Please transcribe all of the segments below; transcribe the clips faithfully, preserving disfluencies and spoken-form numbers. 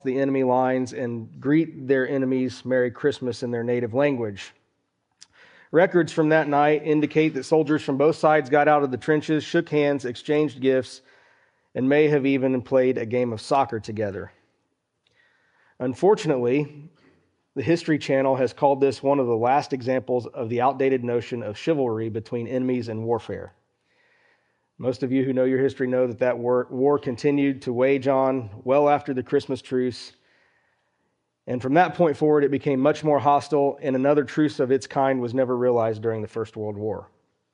the enemy lines and greet their enemies Merry Christmas in their native language. Records from that night indicate that soldiers from both sides got out of the trenches, shook hands, exchanged gifts, and may have even played a game of soccer together. Unfortunately, the History Channel has called this one of the last examples of the outdated notion of chivalry between enemies and warfare. Most of you who know your history know that that war, war continued to wage on well after the Christmas truce. And from that point forward, it became much more hostile, and another truce of its kind was never realized during the First World War.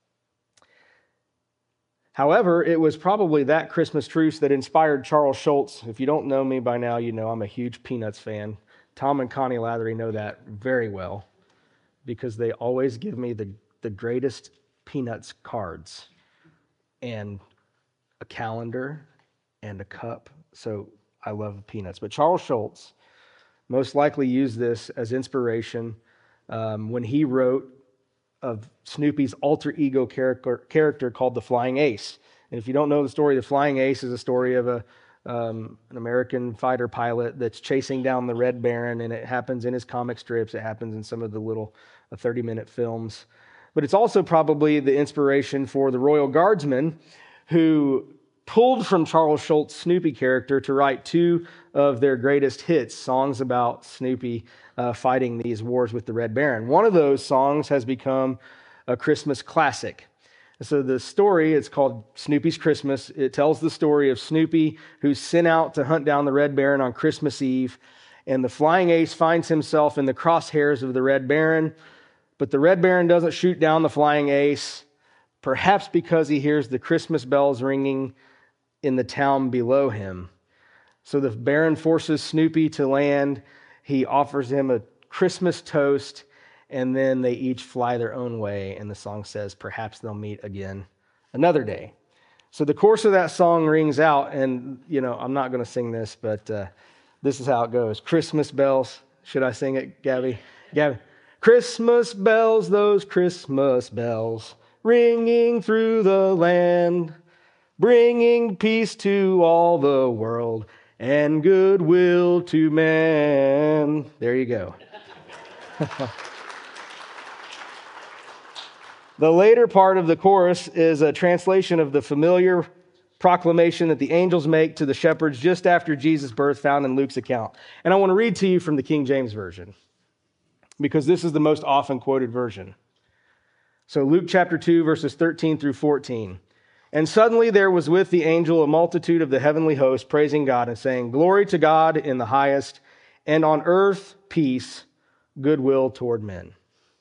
However, it was probably that Christmas truce that inspired Charles Schulz. If you don't know me by now, you know I'm a huge Peanuts fan. Tom and Connie Lathery know that very well because they always give me the, the greatest Peanuts cards and a calendar and a cup. So I love Peanuts. But Charles Schulz most likely used this as inspiration um, when he wrote of Snoopy's alter ego character, character called the Flying Ace. And if you don't know the story, the Flying Ace is a story of a um, an American fighter pilot that's chasing down the Red Baron, and it happens in his comic strips. It happens in some of the little uh, thirty-minute films. But it's also probably the inspiration for the Royal Guardsmen, who pulled from Charles Schulz's Snoopy character to write two of their greatest hits, songs about Snoopy uh, fighting these wars with the Red Baron. One of those songs has become a Christmas classic. So the story, it's called Snoopy's Christmas. It tells the story of Snoopy who's sent out to hunt down the Red Baron on Christmas Eve, and the Flying Ace finds himself in the crosshairs of the Red Baron, but the Red Baron doesn't shoot down the Flying Ace, perhaps because he hears the Christmas bells ringing in the town below him. So the Baron forces Snoopy to land. He offers him a Christmas toast, and then they each fly their own way. And the song says, perhaps they'll meet again another day. So the chorus of that song rings out, and, you know, I'm not going to sing this, but uh, this is how it goes. Christmas bells. Should I sing it, Gabby? Gabby. Christmas bells, those Christmas bells, ringing through the land, bringing peace to all the world and goodwill to man. There you go. The later part of the chorus is a translation of the familiar proclamation that the angels make to the shepherds just after Jesus' birth, found in Luke's account. And I want to read to you from the King James Version, because this is the most often quoted version. So Luke chapter two, verses thirteen through fourteen. And suddenly there was with the angel a multitude of the heavenly host, praising God and saying, Glory to God in the highest, and on earth peace, goodwill toward men.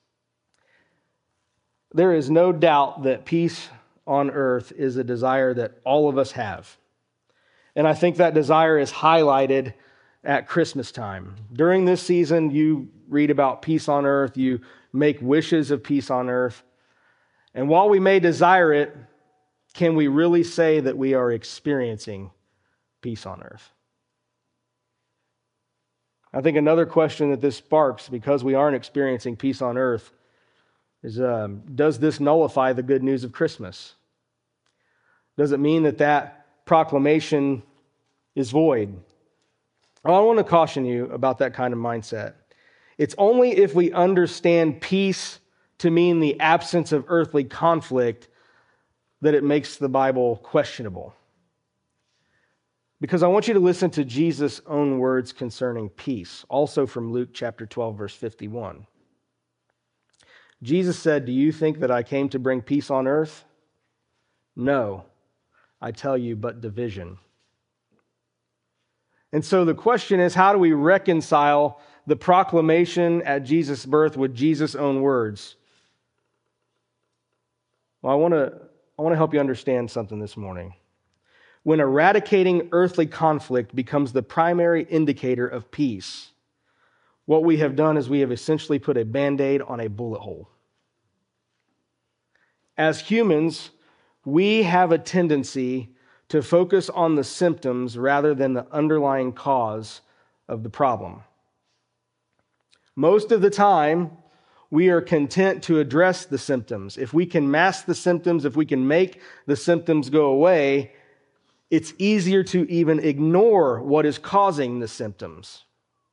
There is no doubt that peace on earth is a desire that all of us have. And I think that desire is highlighted at Christmas time. During this season, you read about peace on earth, you make wishes of peace on earth. And while we may desire it, can we really say that we are experiencing peace on earth? I think another question that this sparks, because we aren't experiencing peace on earth, is um, does this nullify the good news of Christmas? Does it mean that that proclamation is void? Well, I want to caution you about that kind of mindset. It's only if we understand peace to mean the absence of earthly conflict that it makes the Bible questionable. Because I want you to listen to Jesus' own words concerning peace, also from Luke chapter twelve, verse fifty-one. Jesus said, Do you think that I came to bring peace on earth? No, I tell you, but division. And so the question is, how do we reconcile the proclamation at Jesus' birth with Jesus' own words? Well, I want to I want to help you understand something this morning. When eradicating earthly conflict becomes the primary indicator of peace, what we have done is we have essentially put a Band-Aid on a bullet hole. As humans, we have a tendency to focus on the symptoms rather than the underlying cause of the problem. Most of the time, we are content to address the symptoms. If we can mask the symptoms, if we can make the symptoms go away, it's easier to even ignore what is causing the symptoms.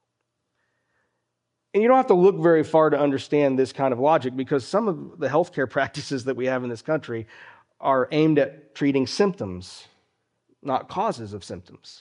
And you don't have to look very far to understand this kind of logic, because some of the healthcare practices that we have in this country are aimed at treating symptoms, not causes of symptoms.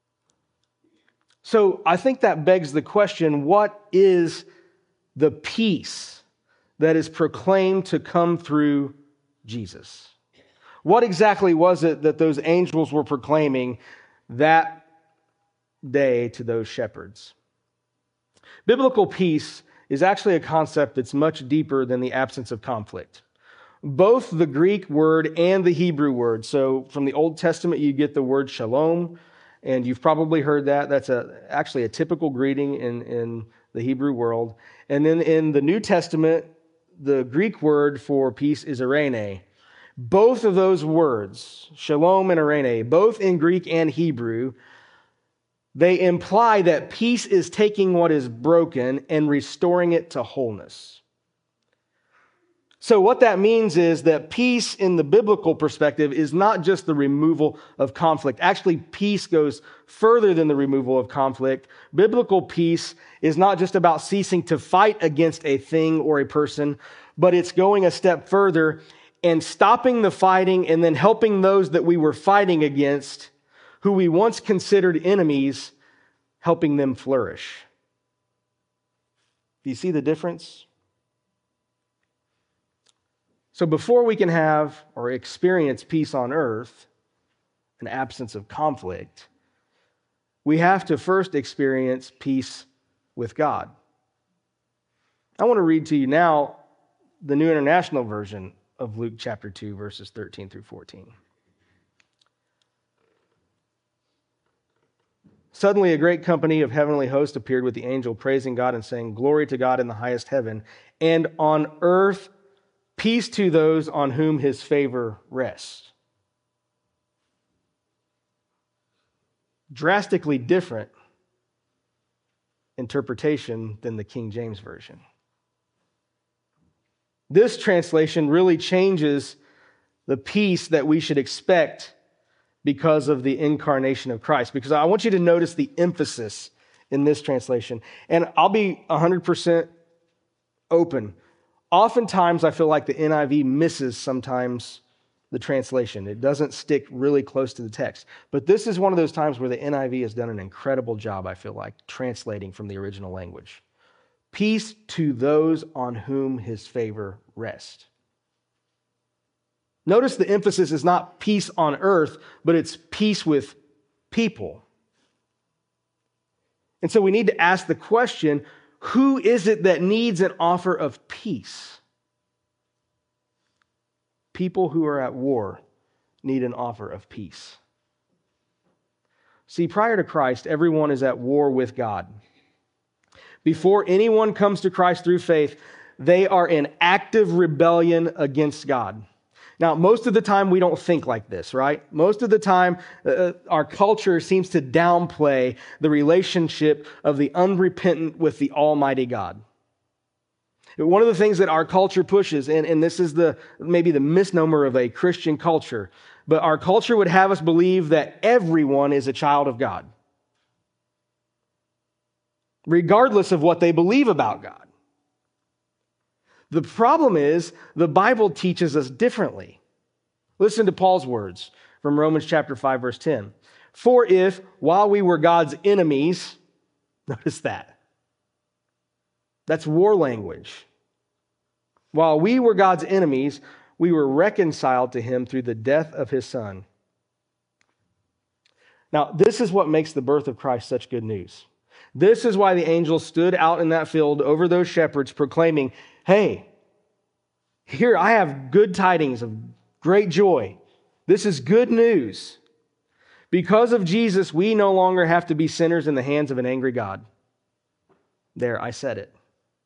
So I think that begs the question, what is the peace that is proclaimed to come through Jesus? What exactly was it that those angels were proclaiming that day to those shepherds? Biblical peace is actually a concept that's much deeper than the absence of conflict. Both the Greek word and the Hebrew word. So from the Old Testament, you get the word shalom, and you've probably heard that. That's a, actually a typical greeting in, in the Hebrew world. And then in the New Testament, the Greek word for peace is eirene. Both of those words, shalom and eirene, both in Greek and Hebrew, they imply that peace is taking what is broken and restoring it to wholeness. So what that means is that peace in the biblical perspective is not just the removal of conflict. Actually, peace goes further than the removal of conflict. Biblical peace is not just about ceasing to fight against a thing or a person, but it's going a step further and stopping the fighting and then helping those that we were fighting against, who we once considered enemies, helping them flourish. Do you see the difference? So before we can have or experience peace on earth, an absence of conflict, we have to first experience peace with God. I want to read to you now the New International Version of Luke chapter two, verses thirteen through fourteen. Suddenly a great company of heavenly hosts appeared with the angel, praising God and saying, "Glory to God in the highest heaven, and on earth peace to those on whom his favor rests." Drastically different interpretation than the King James Version. This translation really changes the peace that we should expect because of the incarnation of Christ. Because I want you to notice the emphasis in this translation. And I'll be one hundred percent open. Oftentimes, I feel like the N I V misses sometimes the translation. It doesn't stick really close to the text. But this is one of those times where the N I V has done an incredible job, I feel like, translating from the original language. Peace to those on whom his favor rests. Notice the emphasis is not peace on earth, but it's peace with people. And so we need to ask the question, who is it that needs an offer of peace? People who are at war need an offer of peace. See, prior to Christ, everyone is at war with God. Before anyone comes to Christ through faith, they are in active rebellion against God. Now, most of the time we don't think like this, right? Most of the time uh, our culture seems to downplay the relationship of the unrepentant with the Almighty God. One of the things that our culture pushes, and, and this is the maybe the misnomer of a Christian culture, but our culture would have us believe that everyone is a child of God, regardless of what they believe about God. The problem is, the Bible teaches us differently. Listen to Paul's words from Romans chapter five, verse ten. For if, while we were God's enemies, notice that. That's war language. While we were God's enemies, we were reconciled to him through the death of his Son. Now, this is what makes the birth of Christ such good news. This is why the angels stood out in that field over those shepherds proclaiming, hey, here I have good tidings of great joy. This is good news. Because of Jesus, we no longer have to be sinners in the hands of an angry God. There, I said it.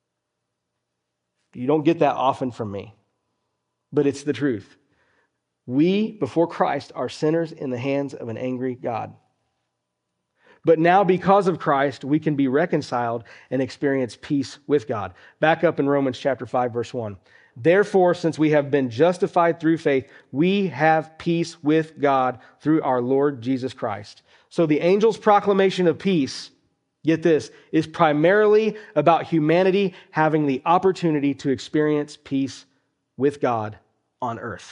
You don't get that often from me, but it's the truth. We, before Christ, are sinners in the hands of an angry God. But now, because of Christ, we can be reconciled and experience peace with God. Back up in Romans chapter five, verse one. Therefore, since we have been justified through faith, we have peace with God through our Lord Jesus Christ. So the angel's proclamation of peace, get this, is primarily about humanity having the opportunity to experience peace with God on earth.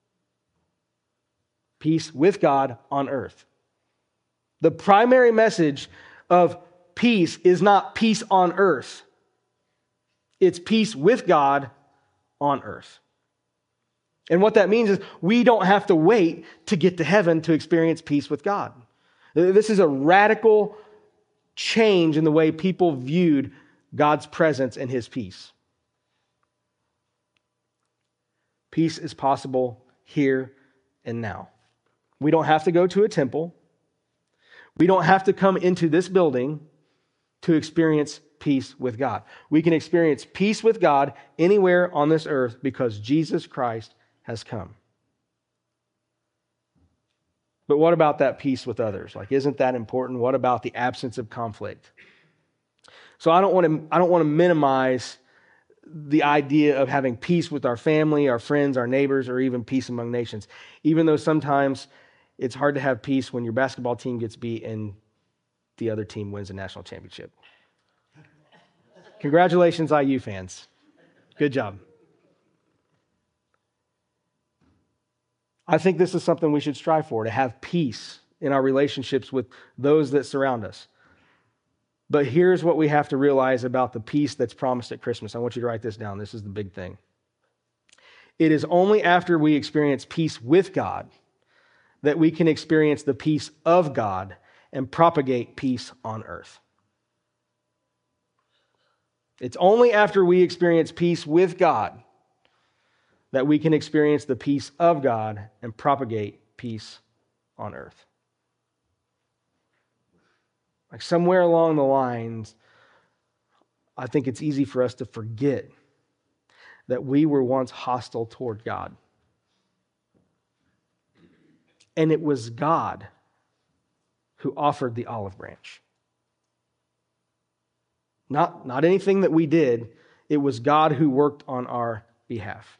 Peace with God on earth. The primary message of peace is not peace on earth. It's peace with God on earth. And what that means is we don't have to wait to get to heaven to experience peace with God. This is a radical change in the way people viewed God's presence and his peace. Peace is possible here and now. We don't have to go to a temple. We don't have to come into this building to experience peace with God. We can experience peace with God anywhere on this earth because Jesus Christ has come. But what about that peace with others? Like, isn't that important? What about the absence of conflict? So I don't want to, I don't want to minimize the idea of having peace with our family, our friends, our neighbors, or even peace among nations. Even though sometimes it's hard to have peace when your basketball team gets beat and the other team wins the national championship. Congratulations, I U fans. Good job. I think this is something we should strive for, to have peace in our relationships with those that surround us. But here's what we have to realize about the peace that's promised at Christmas. I want you to write this down. This is the big thing. It is only after we experience peace with God that we can experience the peace of God and propagate peace on earth. It's only after we experience peace with God that we can experience the peace of God and propagate peace on earth. Like somewhere along the lines, I think it's easy for us to forget that we were once hostile toward God. And it was God who offered the olive branch. Not, not anything that we did. It was God who worked on our behalf.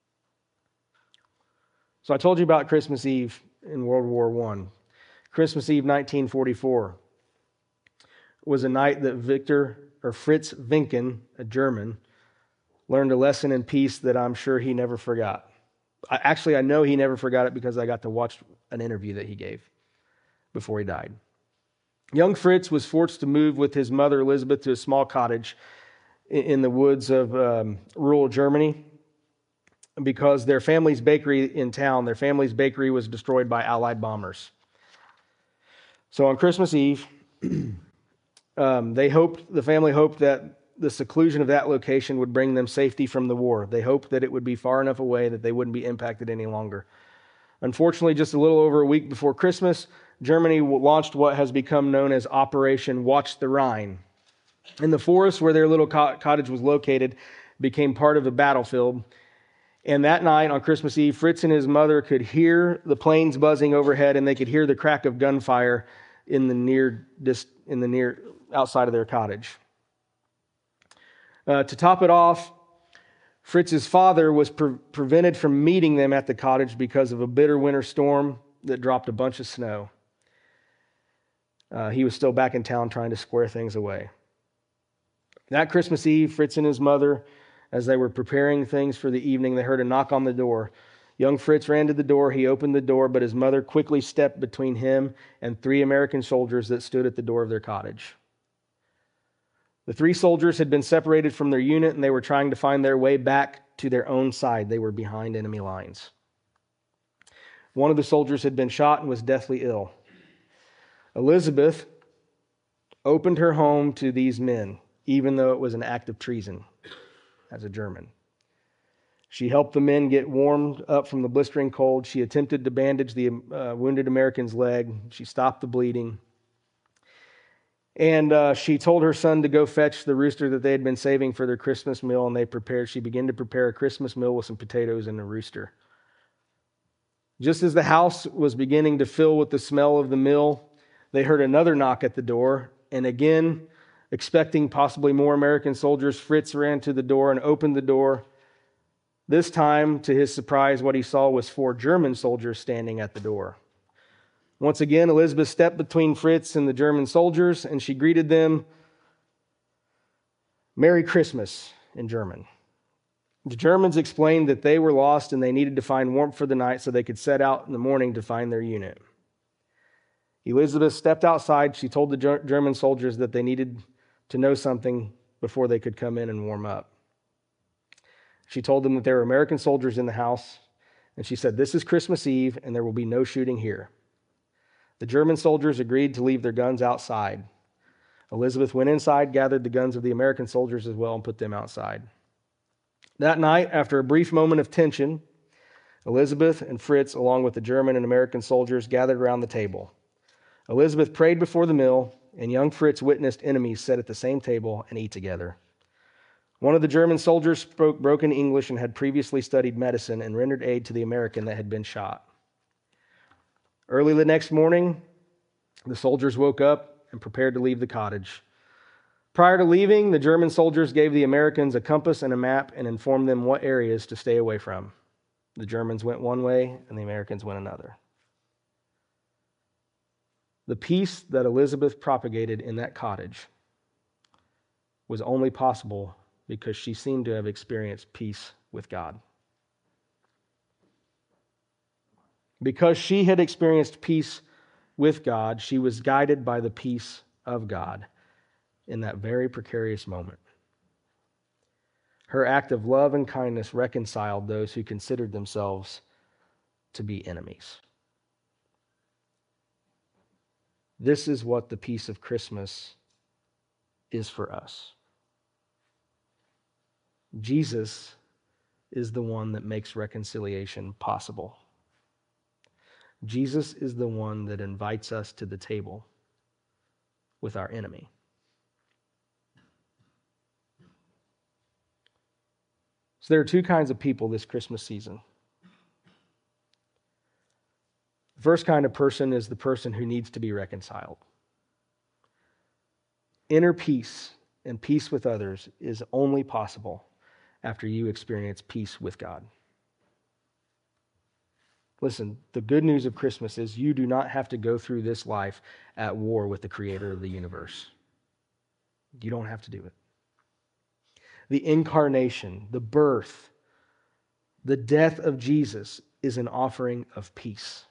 So I told you about Christmas Eve in World War One. Christmas Eve nineteen forty-four was a night that Victor, or Fritz Winken, a German, learned a lesson in peace that I'm sure he never forgot. I, actually, I know he never forgot it because I got to watch an interview that he gave before he died. Young Fritz was forced to move with his mother Elizabeth to a small cottage in the woods of um, rural Germany because their family's bakery in town, their family's bakery was destroyed by Allied bombers. So on Christmas Eve, um, they hoped, the family hoped that the seclusion of that location would bring them safety from the war. They hoped that it would be far enough away that they wouldn't be impacted any longer. Unfortunately, just a little over a week before Christmas, Germany launched what has become known as Operation Watch the Rhine. And the forest where their little cottage was located became part of the battlefield. And that night on Christmas Eve, Fritz and his mother could hear the planes buzzing overhead, and they could hear the crack of gunfire in the near, in the near outside of their cottage. Uh, to top it off, Fritz's father was pre- prevented from meeting them at the cottage because of a bitter winter storm that dropped a bunch of snow. Uh, he was still back in town trying to square things away. That Christmas Eve, Fritz and his mother, as they were preparing things for the evening, they heard a knock on the door. Young Fritz ran to the door. He opened the door, but his mother quickly stepped between him and three American soldiers that stood at the door of their cottage. The three soldiers had been separated from their unit, and they were trying to find their way back to their own side. They were behind enemy lines. One of the soldiers had been shot and was deathly ill. Elizabeth opened her home to these men, even though it was an act of treason as a German. She helped the men get warmed up from the blistering cold. She attempted to bandage the uh, wounded American's leg. She stopped the bleeding. And uh, she told her son to go fetch the rooster that they had been saving for their Christmas meal, and they prepared. She began to prepare a Christmas meal with some potatoes and a rooster. Just as the house was beginning to fill with the smell of the meal, they heard another knock at the door, and again, expecting possibly more American soldiers, Fritz ran to the door and opened the door. This time, to his surprise, what he saw was four German soldiers standing at the door. Once again, Elizabeth stepped between Fritz and the German soldiers, and she greeted them, "Merry Christmas," in German. The Germans explained that they were lost and they needed to find warmth for the night so they could set out in the morning to find their unit. Elizabeth stepped outside. She told the German soldiers that they needed to know something before they could come in and warm up. She told them that there were American soldiers in the house, and she said, "This is Christmas Eve, and there will be no shooting here." The German soldiers agreed to leave their guns outside. Elizabeth went inside, gathered the guns of the American soldiers as well, and put them outside. That night, after a brief moment of tension, Elizabeth and Fritz, along with the German and American soldiers, gathered around the table. Elizabeth prayed before the meal, and young Fritz witnessed enemies sit at the same table and eat together. One of the German soldiers spoke broken English and had previously studied medicine and rendered aid to the American that had been shot. Early the next morning, the soldiers woke up and prepared to leave the cottage. Prior to leaving, the German soldiers gave the Americans a compass and a map and informed them what areas to stay away from. The Germans went one way and the Americans went another. The peace that Elizabeth propagated in that cottage was only possible because she seemed to have experienced peace with God. Because she had experienced peace with God, she was guided by the peace of God in that very precarious moment. Her act of love and kindness reconciled those who considered themselves to be enemies. This is what the peace of Christmas is for us. Jesus is the one that makes reconciliation possible. Jesus is the one that invites us to the table with our enemy. So there are two kinds of people this Christmas season. The first kind of person is the person who needs to be reconciled. Inner peace and peace with others is only possible after you experience peace with God. Listen, the good news of Christmas is you do not have to go through this life at war with the creator of the universe. You don't have to do it. The incarnation, the birth, the death of Jesus is an offering of peace.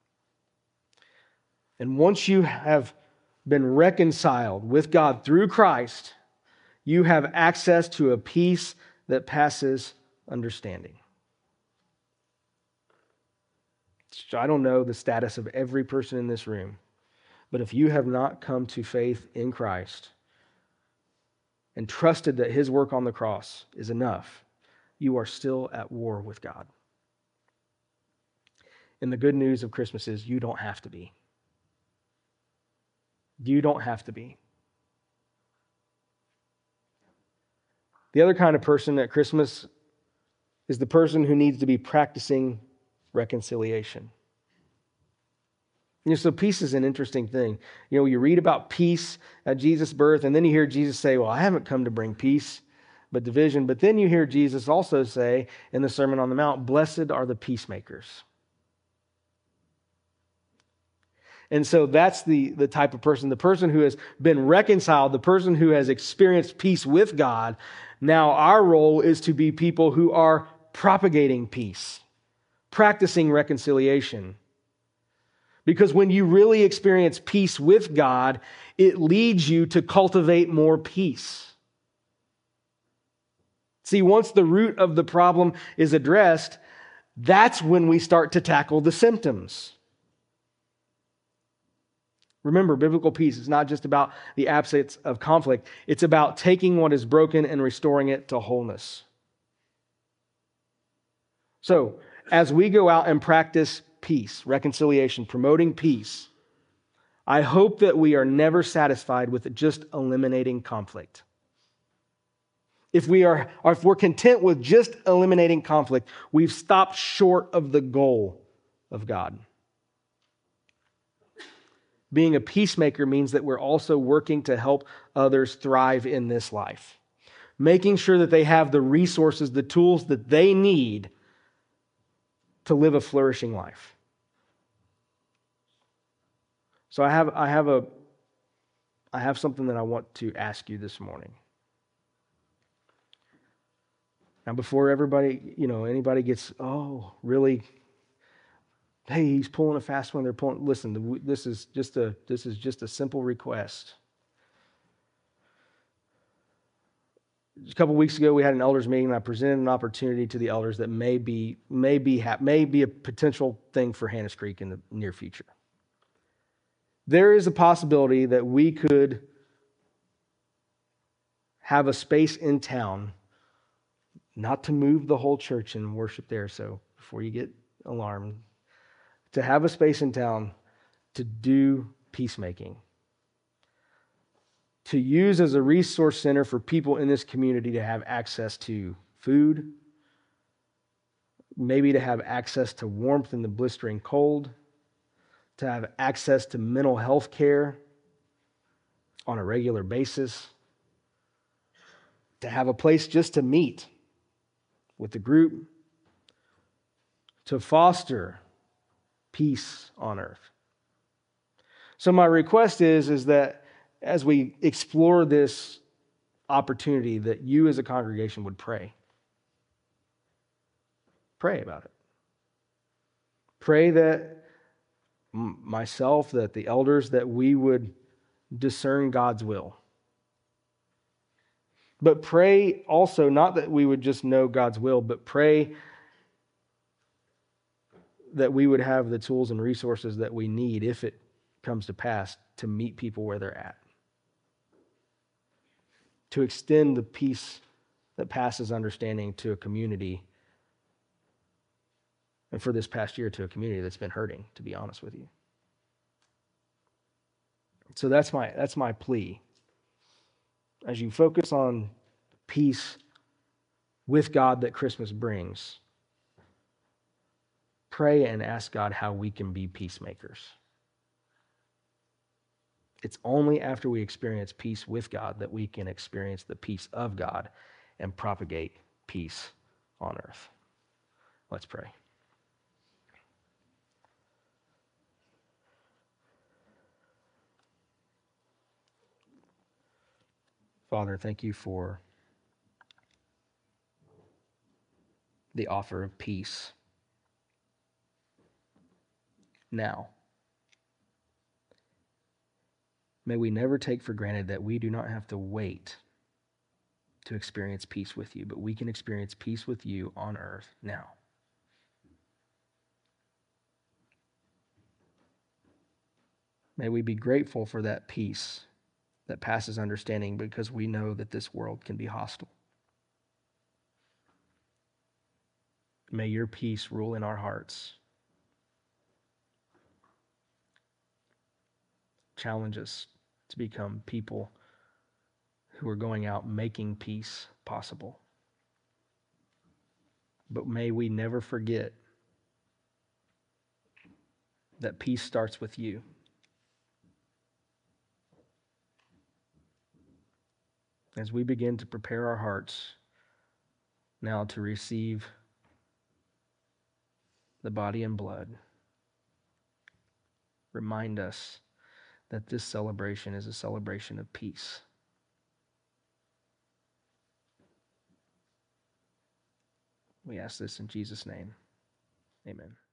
And once you have been reconciled with God through Christ, you have access to a peace that passes understanding. I don't know the status of every person in this room, but if you have not come to faith in Christ and trusted that his work on the cross is enough, you are still at war with God. And the good news of Christmas is you don't have to be. You don't have to be. The other kind of person at Christmas is the person who needs to be practicing reconciliation. You know, so peace is an interesting thing. You know, you read about peace at Jesus' birth, and then you hear Jesus say, well, I haven't come to bring peace, but division. But then you hear Jesus also say in the Sermon on the Mount, blessed are the peacemakers. And so that's the, the type of person, the person who has been reconciled, the person who has experienced peace with God. Now our role is to be people who are propagating peace, practicing reconciliation. Because when you really experience peace with God, it leads you to cultivate more peace. See, once the root of the problem is addressed, that's when we start to tackle the symptoms. Remember, biblical peace is not just about the absence of conflict. It's about taking what is broken and restoring it to wholeness. So, as we go out and practice peace, reconciliation, promoting peace, I hope that we are never satisfied with just eliminating conflict. If we are, or if we're content with just eliminating conflict, we've stopped short of the goal of God. Being a peacemaker means that we're also working to help others thrive in this life. making sure that they have the resources, the tools that they need to live a flourishing life. So I have I have a I have something that I want to ask you this morning. Now, before everybody, you know, anybody gets, oh, really? Hey, he's pulling a fast one. They're pulling. Listen, this is just a this is just a simple request. A couple weeks ago, we had an elders meeting, and I presented an opportunity to the elders that may be may be may be a potential thing for Hannah's Creek in the near future. There is a possibility that we could have a space in town, not to move the whole church and worship there. So before you get alarmed, to have a space in town to do peacemaking, to use as a resource center for people in this community to have access to food, maybe to have access to warmth in the blistering cold, to have access to mental health care on a regular basis, to have a place just to meet with the group, to foster peace on earth. So my request is, is that as we explore this opportunity, that you as a congregation would pray. Pray about it. Pray that myself, that the elders, that we would discern God's will. But pray also, not that we would just know God's will, but pray that we would have the tools and resources that we need, if it comes to pass, to meet people where they're at. To extend the peace that passes understanding to a community, and for this past year to a community that's been hurting, to be honest with you. So that's my that's my plea. As you focus on peace with God that Christmas brings, pray and ask God how we can be peacemakers. It's only after we experience peace with God that we can experience the peace of God and propagate peace on earth. Let's pray. Father, thank you for the offer of peace now. May we never take for granted that we do not have to wait to experience peace with you, but we can experience peace with you on earth now. May we be grateful for that peace that passes understanding, because we know that this world can be hostile. May your peace rule in our hearts. Challenge us to become people who are going out making peace possible. But may we never forget that peace starts with you. As we begin to prepare our hearts now to receive the body and blood, remind us that this celebration is a celebration of peace. We ask this in Jesus' name. Amen.